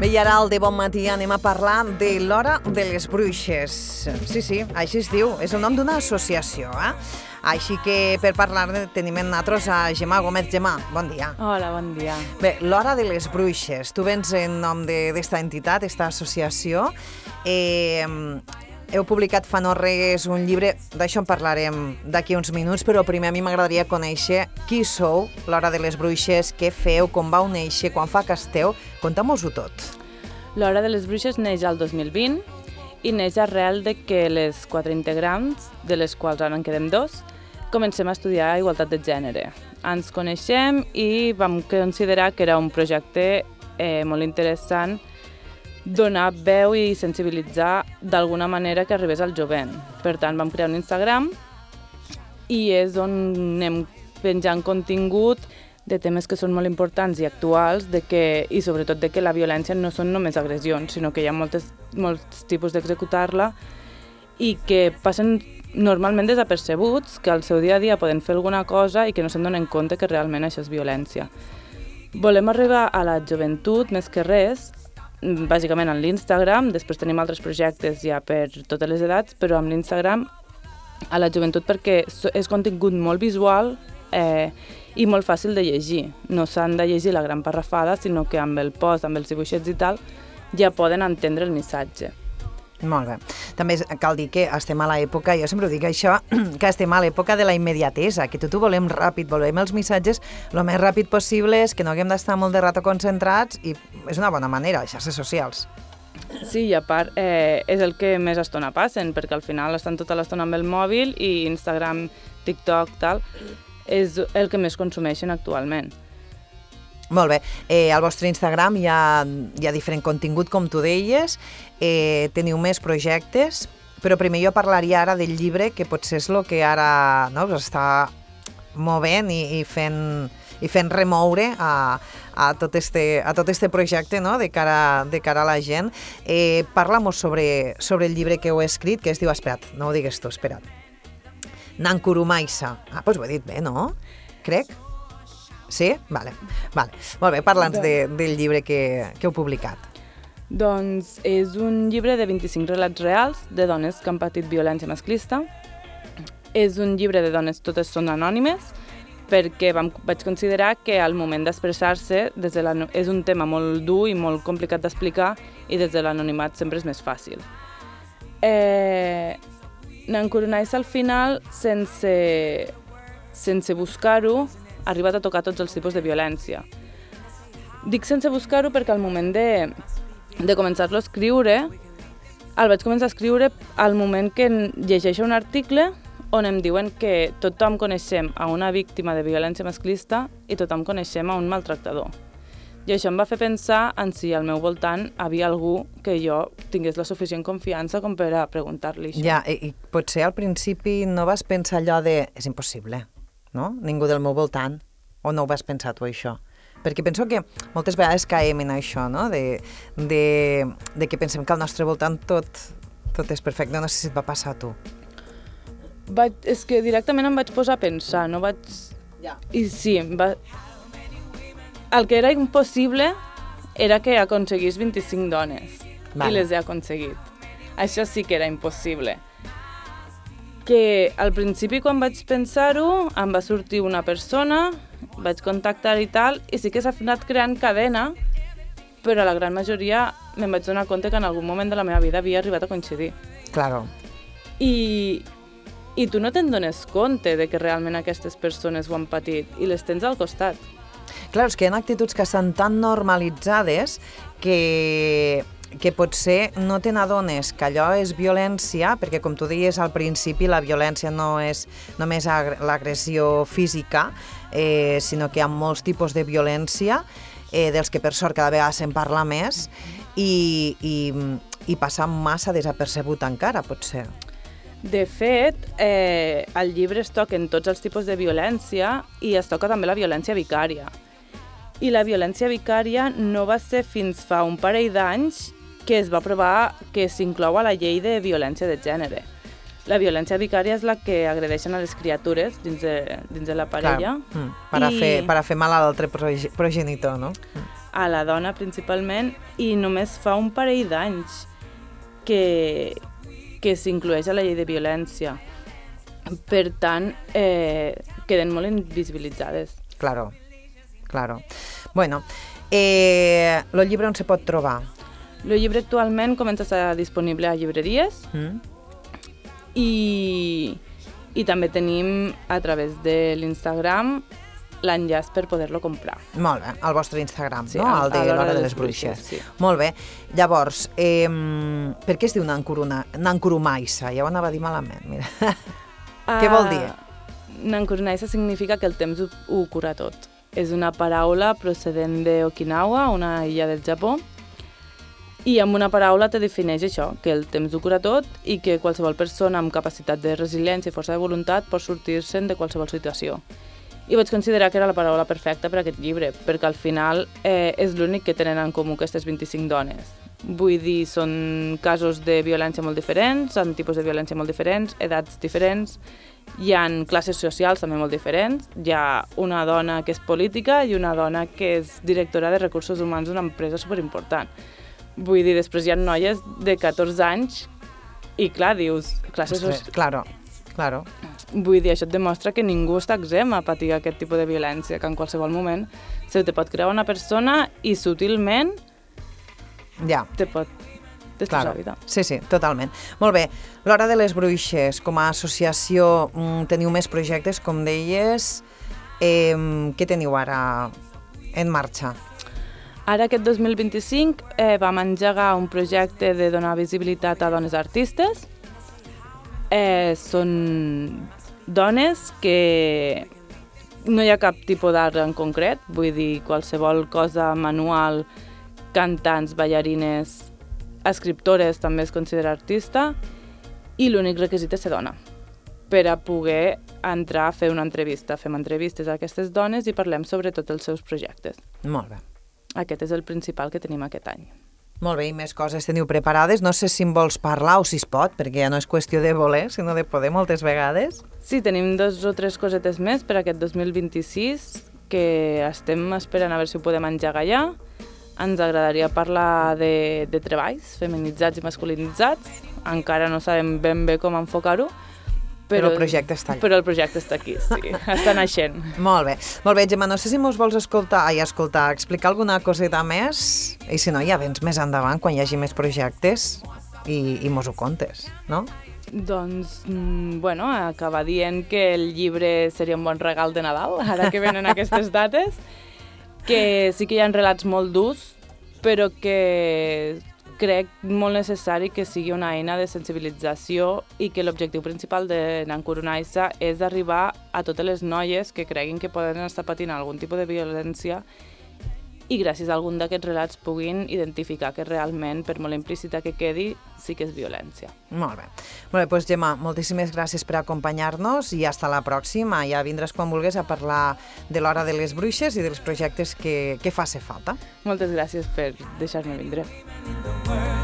I ara al De Bon Matí anem a parlar de l'Hora de les Bruixes. Sí, així es diu. És el nom d'una associació, Així que per parlar-ne tenim en nosaltres a Gemma Gómez. Gemma, bon dia. Hola, bon dia. Bé, l'Hora de les Bruixes. Tu vens en nom d'esta entitat, d'esta associació. Heu publicat fa no res un llibre, d'això en parlarem d'aquí uns minuts, però primer a mi m'agradaria conèixer qui sou, l'Hora de les Bruixes, què feu, com vau néixer, quan fa que esteu. Conta'm-ho-ho tot. L'Hora de les Bruixes neix al 2020 i neix arrel de que les 4 integrants, de les quals ara en quedem 2, comencem a estudiar igualtat de gènere. Ens coneixem i vam considerar que era un projecte molt interessant donar veu i sensibilitzar d'alguna manera que arribés al jovent. Per tant, vam crear un Instagram i és on anem penjant contingut de temes que són molt importants i actuals i sobretot de que la violència no són només agressions, sinó que hi ha molts tipus d'executar-la i que passen normalment desapercebuts, que al seu dia a dia poden fer alguna cosa i que no se'n donen compte que realment això és violència. Volem arribar a la joventut més que res, bàsicament en l'Instagram, després tenim altres projectes ja per totes les edats, però amb l'Instagram a la joventut perquè és contingut molt visual i molt fàcil de llegir. No s'han de llegir la gran parrafada, sinó que amb el post, amb els dibuixets i tal, ja poden entendre el missatge. Molt bé. També cal dir que estem a l'època, jo sempre ho dic això, que estem a l'època de la immediatesa, que tot ho volem ràpid, volem els missatges el més ràpid possible, que no haguem d'estar molt de rato concentrats i és una bona manera, les xarxes socials. Sí, i a part és el que més estona passen, perquè al final estan tota l'estona amb el mòbil i Instagram, TikTok, tal, és el que més consumeixen actualment. Molt bé. Al vostre Instagram hi ha diferent contingut, com tu deies, teniu més projectes, però primer jo parlaria ara del llibre, que potser és el que ara us està movent i fent remoure a tot este projecte de cara a la gent. Parla-nos sobre el llibre que heu escrit, que es diu, espera't, no ho digues tu, espera't. Nankurumaisa. Doncs ho he dit bé, no? Crec. Sí? Vale. Molt bé, parla'ns del llibre que heu publicat. Doncs és un llibre de 25 relats reals de dones que han patit violència masclista. És un llibre de dones, totes són anònimes, perquè vaig considerar que al moment d'expressar-se és un tema molt dur i molt complicat d'explicar i des de l'anonimat sempre és més fàcil. Nankurumaisa al final, sense buscar-ho, ha arribat a tocar tots els tipus de violència. Dic sense buscar-ho perquè al moment de començar-lo a escriure, el vaig començar a escriure al moment que llegeixo un article on em diuen que tothom coneixem a una víctima de violència masclista i tothom coneixem a un maltractador. I això em va fer pensar en si al meu voltant havia algú que jo tingués la suficient confiança com per a preguntar-li això. Ja, i potser al principi no vas pensar allò de és impossible, no? Ningú del meu voltant, o no ho vas pensar tu això? Perquè penso que moltes vegades caiem en això, no? De que pensem que al nostre voltant tot és perfecte. No sé si et va passar a tu. És que directament em vaig posar a pensar, no vaig... Ja. I sí, el que era impossible era que aconseguís 25 dones. Vale. I les he aconseguit. Això sí que era impossible. Que al principi quan vaig pensar-ho em va sortir una persona, vaig contactar i tal, i sí que s'ha anat creant cadena, però la gran majoria me'n vaig donar compte que en algun moment de la meva vida havia arribat a coincidir. Claro. I tu no te'n dones compte de que realment aquestes persones ho han patit i les tens al costat. Clar, és que hi ha actituds que estan tan normalitzades que potser no te n'adones que allò és violència, perquè com tu deies al principi, la violència no és només l'agressió física, sinó que hi ha molts tipus de violència, dels que per sort cada vegada se'n parla més, i passa massa desapercebut encara, potser. De fet, al llibre es toquen tots els tipus de violència i es toca també la violència vicària. I la violència vicària no va ser fins fa un parell d'anys que es va aprovar que s'inclou a la llei de violència de gènere. La violència vicària és la que agredeixen a les criatures dins de la parella. Per a fer mal a l'altre progenitor, no? a la dona principalment i només fa un parell d'anys que s'inclueix a la llei de violència. Per tant, queden molt invisibilitzades. Claro. Bueno, el llibre on se pot trobar? El llibre actualment comença a estar disponible a llibreries i també tenim a través de l'Instagram l'enllaç per poder-lo comprar. Molt bé, al vostre Instagram, sí, no? El de l'Hora de les Bruixes. Sí. Molt bé. Llavors, per què es diu Nankurumaisa? Ja ho anava a dir malament, mira. Què vol dir? Nankurumaisa significa que el temps ho cura tot. És una paraula procedent d'Okinawa, una illa del Japó, i amb una paraula te defineix això, que el temps ho cura tot i que qualsevol persona amb capacitat de resiliència i força de voluntat pot sortir-se'n de qualsevol situació. I vaig considerar que era la paraula perfecta per a aquest llibre, perquè al final és l'únic que tenen en comú aquestes 25 dones. Vull dir, són casos de violència molt diferents, són tipus de violència molt diferents, edats diferents, hi ha classes socials també molt diferents, hi ha una dona que és política i una dona que és directora de recursos humans d'una empresa superimportant. Vull dir, després hi ha noies de 14 anys i clar, dius... Claro. Vull dir, això et demostra que ningú està exempt a patir aquest tipus de violència, que en qualsevol moment se te pot crear una persona i sutilment te pot destrossar la vida. Sí, totalment. Molt bé, l'Hora de les Bruixes, com a associació teniu més projectes, com deies. Què teniu ara en marxa? Ara, aquest 2025, vam engegar un projecte de donar visibilitat a dones artistes. Són dones que no hi ha cap tipus d'art en concret, vull dir, qualsevol cosa manual, cantants, ballarines, escriptores, també es considera artista, i l'únic requisit és ser dona, per a poder entrar a fer una entrevista. Fem entrevistes a aquestes dones i parlem sobre tots els seus projectes. Molt bé. Aquest és el principal que tenim aquest any. Molt bé, i més coses teniu preparades. No sé si en vols parlar o si es pot, perquè ja no és qüestió de voler, sinó de poder moltes vegades. Sí, tenim 2 o 3 cosetes més per aquest 2026 que estem esperant a veure si ho podem engegar ja. Ens agradaria parlar de treballs feminitzats i masculinitzats. Encara no sabem ben bé com enfocar-ho, però el projecte està allà. Però el projecte està aquí, sí, està naixent. Molt bé, Gemma, no sé si mos vols explicar alguna coseta més, i si no ja vens més endavant quan hi hagi més projectes i mos ho contes, no? Doncs, acabar dient que el llibre seria un bon regal de Nadal, ara que venen aquestes dates, que sí que hi ha relats molt durs, però que crec molt necessari que sigui una eina de sensibilització i que l'objectiu principal de Nankurumaisa és arribar a totes les noies que creguin que poden estar patint algun tipus de violència i gràcies a algun d'aquests relats puguin identificar que realment, per molt implícita que quedi, sí que és violència. Molt bé, doncs Gemma, moltíssimes gràcies per acompanyar-nos i hasta la pròxima. Ja vindràs quan vulguis a parlar de l'Hora de les Bruixes i dels projectes que faci falta. Moltes gràcies per deixar-me vindre.